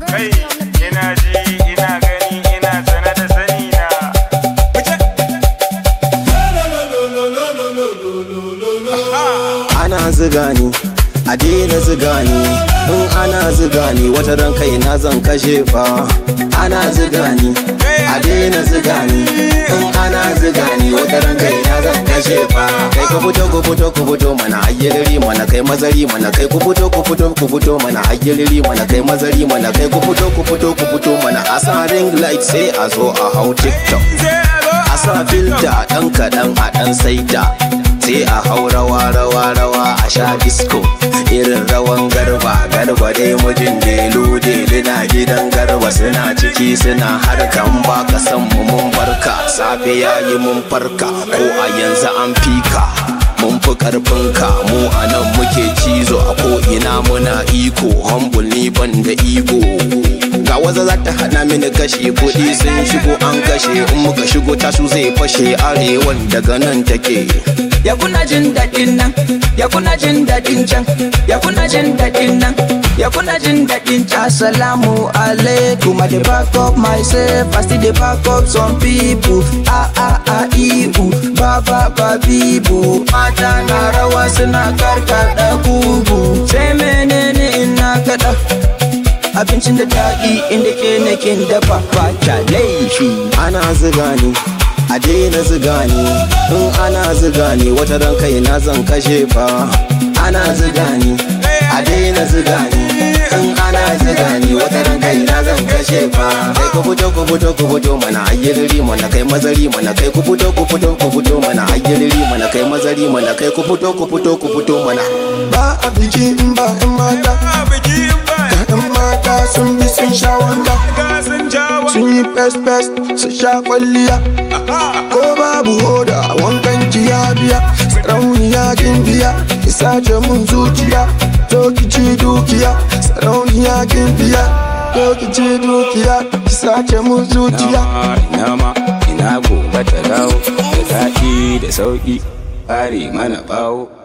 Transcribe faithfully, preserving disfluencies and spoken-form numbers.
Kai, ina ji, ina gani, ina sana da sani na. Ana ziga ni, a daina ziga ni. In ana ziga ni, wata ran kai na zan kashe fa. Ana ziga ni, a daina ziga ni. In ana ziga ni, wata ran kai na zan kashe fa. Kai ku fito ku fito ku fito mana ayyiriri mana kai mazari mana kai ku fito ku fito ku fito mana ayyiriri mana kai mazari mana kai ku fito ku fito ku fito mana a sa ring light sai a zo a hau TikTok. A sa filter dan kadan a dan saita. Sai a hau rawa rawa rawa a sha disco irin rawan garba garba dai mijin delu delu na gidan garba suna ciki suna harkan baka san mu mun barka safe yayi mun farka ko a yanzu an fika mun fi karfinka mu anan muke cizo a ko ina muna iko humble ni ban da ego ga waza za ta hana mini kashe kuɗi sun shigo an kashe in muka shigo tasu zai fashe arewan daga nan take. Ya kuna jin daɗin nan, ya kuna jin daɗin can, ya kuna jin daɗin nan, ya kuna jin daɗin can. Assalamu alaikum, I dey back up myself, I still dey back up some people. Ah ah ah ibu, ba ba ba bibu. Mata na rawa suna karkaɗa kugu. Sai menene ina kaɗa? Abincin da daɗi inda ke nakin dafa ba kya laifi. Ana ziga ni, a daina ziga ni. In ana ziga ni, wata ran kai na zan kashe fa. Ana ziga ni, a daina ziga ni. In ana ziga ni, wata ran kai na zan kashe fa. Kai ku fito ku fito ku fito mana ayyiriri mana kai mazari mana kai ku fito ku fito ku fito mana ayyiriri mana kai mazari mana kai ku fito ku fito ku fito mana. Ba a biki in ba in mata, in mata sun bi sun sha wanda, sun yi fes fes su sha kwalliya. Ko babu hoda wankan jiya biya, sarauniya kin biya, ki sace mun zuciya, to ki ci dukiya. Sarauniya kin biya, to ki ci dukiya, ki sace mun zuciya. Ina ma ina gobe ta dawo da daɗi da sauƙi, fare mana bawo.